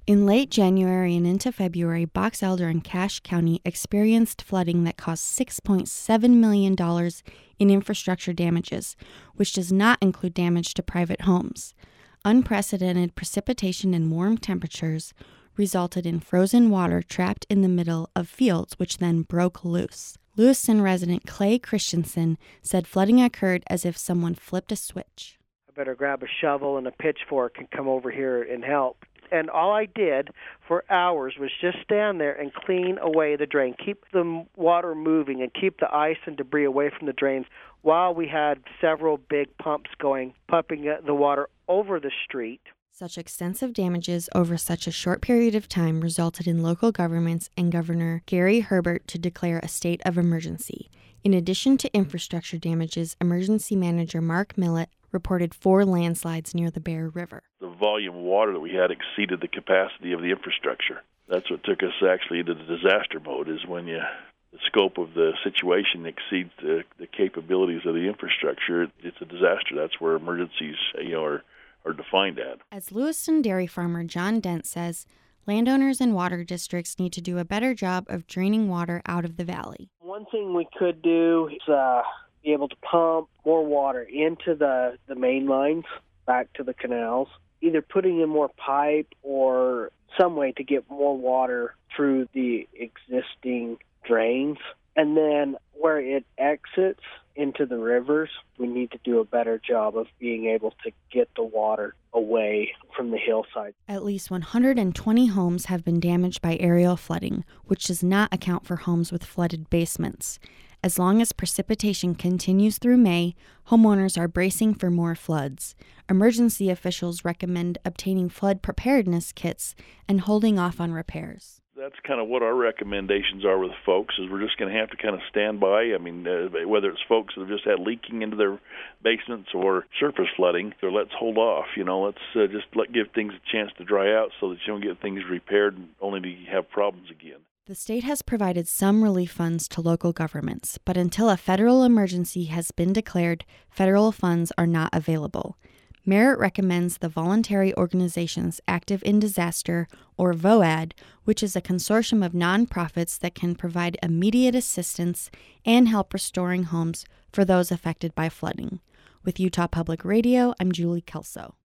In late January and into February, Box Elder and Cache County experienced flooding that caused $6.7 million in infrastructure damages, which does not include damage to private homes. Unprecedented precipitation and warm temperatures resulted in frozen water trapped in the middle of fields, which then broke loose. Lewiston resident Clay Christensen said flooding occurred as if someone flipped a switch. I better grab a shovel and a pitchfork and come over here and help. And all I did for hours was just stand there and clean away the drain, keep the water moving and keep the ice and debris away from the drains while we had several big pumps going, pumping the water over the street. Such extensive damages over such a short period of time resulted in local governments and Governor Gary Herbert to declare a state of emergency. In addition to infrastructure damages, Emergency Manager Mark Millett reported 4 landslides near the Bear River. The volume of water that we had exceeded the capacity of the infrastructure. That's what took us actually into the disaster mode, is when the scope of the situation exceeds the capabilities of the infrastructure, it's a disaster. That's where emergencies are defined at. As Lewiston dairy farmer John Dent says, landowners and water districts need to do a better job of draining water out of the valley. One thing we could do is be able to pump more water into the main lines back to the canals, either putting in more pipe or some way to get more water through the existing drains. And then where it exits into the rivers, we need to do a better job of being able to get the water away from the hillside. At least 120 homes have been damaged by aerial flooding, which does not account for homes with flooded basements. As long as precipitation continues through May, homeowners are bracing for more floods. Emergency officials recommend obtaining flood preparedness kits and holding off on repairs. That's kind of what our recommendations are with folks, is we're just going to have to kind of stand by. I mean, whether it's folks that have just had leaking into their basements or surface flooding, so let's hold off. Let's just give things a chance to dry out so that you don't get things repaired only to have problems again. The state has provided some relief funds to local governments, but until a federal emergency has been declared, federal funds are not available. Merritt recommends the voluntary organizations Active in Disaster, or VOAD, which is a consortium of nonprofits that can provide immediate assistance and help restoring homes for those affected by flooding. With Utah Public Radio, I'm Julie Kelso.